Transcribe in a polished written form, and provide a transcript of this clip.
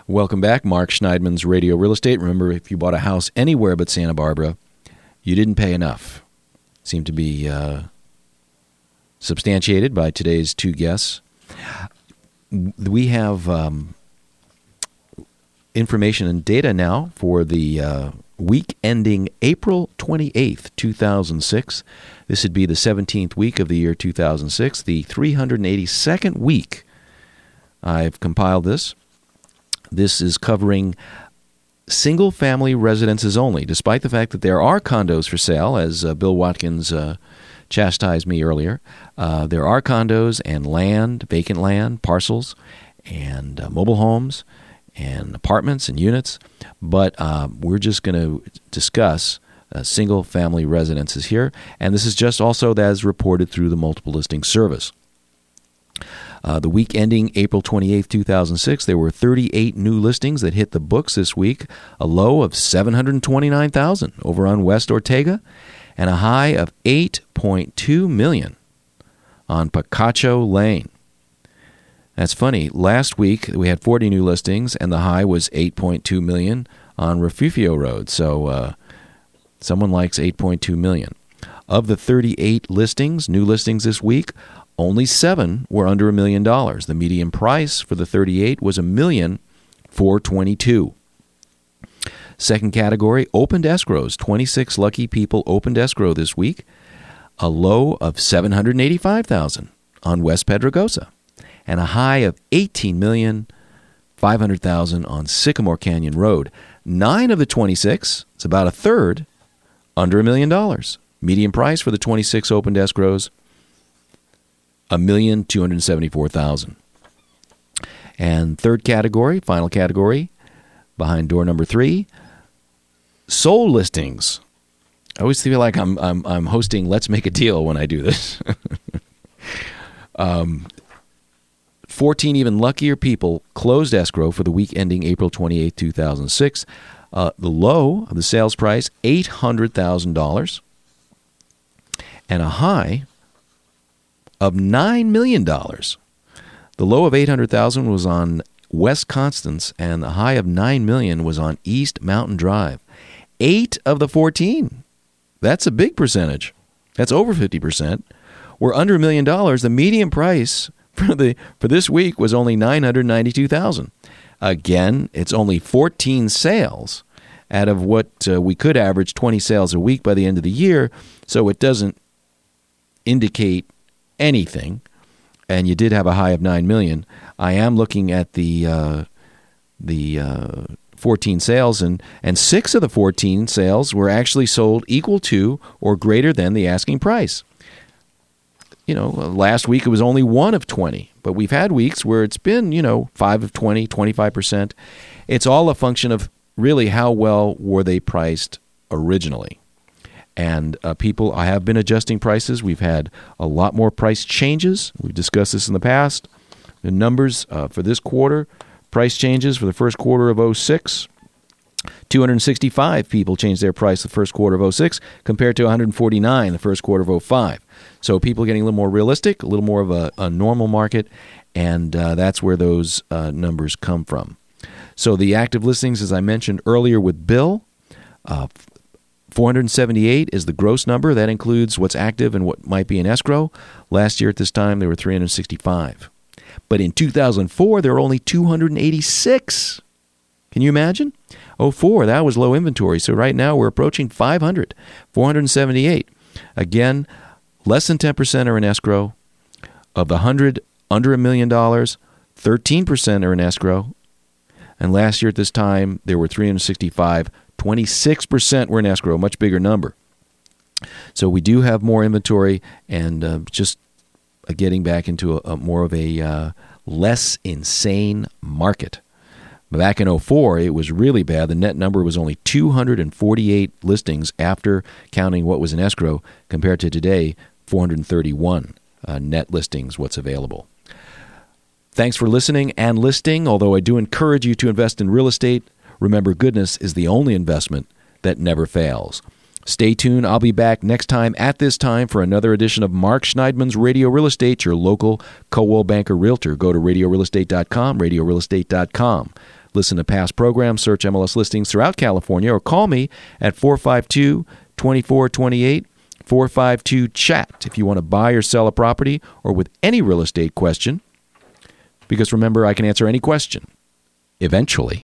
Welcome back. Mark Schneidman's Radio Real Estate. Remember, if you bought a house anywhere but Santa Barbara, you didn't pay enough. Seemed to be substantiated by today's two guests. We have information and data now for the week ending April 28th, 2006. This would be the 17th week of the year 2006, the 382nd week. I've compiled this. This is covering single-family residences only, despite the fact that there are condos for sale, as Bill Watkins chastised me earlier. There are condos and land, vacant land, parcels, and mobile homes, and apartments and units, but we're just going to discuss single-family residences here, and this is just also as reported through the multiple listing service. The week ending April 28, 2006, there were 38 new listings that hit the books this week, a low of 729,000 over on West Ortega, and a high of 8.2 million on Picacho Lane. That's funny. Last week, we had 40 new listings, and the high was 8.2 million on Refugio Road. So someone likes 8.2 million. Of the 38 listings, new listings this week, only 7 were under $1 million. The median price for the 38 was $1,422,000. Second category, opened escrows. 26 lucky people opened escrow this week, a low of $785,000 on West Pedregosa, and a high of $18,500,000 on Sycamore Canyon Road. 9 of the 26, it's about a third, under $1 million. Median price for the 26 opened escrows, $1,274,000. And third category, final category, behind door number 3, sold listings. I always feel like I'm hosting Let's Make a Deal when I do this. 14 even luckier people closed escrow for the week ending April 28, 2006. The low of the sales price, $800,000, and a high of $9 million. The low of $800,000 was on West Constance, and the high of $9 million was on East Mountain Drive. 8 of the 14, that's a big percentage. That's over 50%. Were under $1 million. The median price for this week was only $992,000. Again, it's only 14 sales out of what we could average 20 sales a week by the end of the year, so it doesn't indicate anything. And you did have a high of $9 million. I am looking at the 14 sales, and 6 of the 14 sales were actually sold equal to or greater than the asking price. You know, last week it was only 1 of 20, but we've had weeks where it's been, 5 of 20, 25%. It's all a function of really how well were they priced originally. And people, I have been adjusting prices. We've had a lot more price changes. We've discussed this in the past. The numbers for this quarter, price changes for the first quarter of 06, 265 people changed their price the first quarter of 06 compared to 149 the first quarter of 05. So people are getting a little more realistic, a little more of a normal market, and that's where those numbers come from. So the active listings, as I mentioned earlier with Bill, 478 is the gross number. That includes what's active and what might be in escrow. Last year at this time, there were 365. But in 2004, there were only 286. Can you imagine? 04, that was low inventory. So right now, we're approaching 500, 478. Again, less than 10% are in escrow. Of the 100 under $1 million, 13% are in escrow. And last year at this time, there were 365. 26% were in escrow, a much bigger number. So we do have more inventory, and just getting back into a more of a less insane market. Back in 04, it was really bad. The net number was only 248 listings after counting what was in escrow, compared to today, 431 net listings, what's available. Thanks for listening and listing. Although I do encourage you to invest in real estate, remember, goodness is the only investment that never fails. Stay tuned. I'll be back next time at this time for another edition of Mark Schneidman's Radio Real Estate, your local Coldwell Banker Realtor. Go to radiorealestate.com, radiorealestate.com. Listen to past programs, search MLS listings throughout California, or call me at 452-2428, 452-CHAT if you want to buy or sell a property or with any real estate question. Because remember, I can answer any question. Eventually.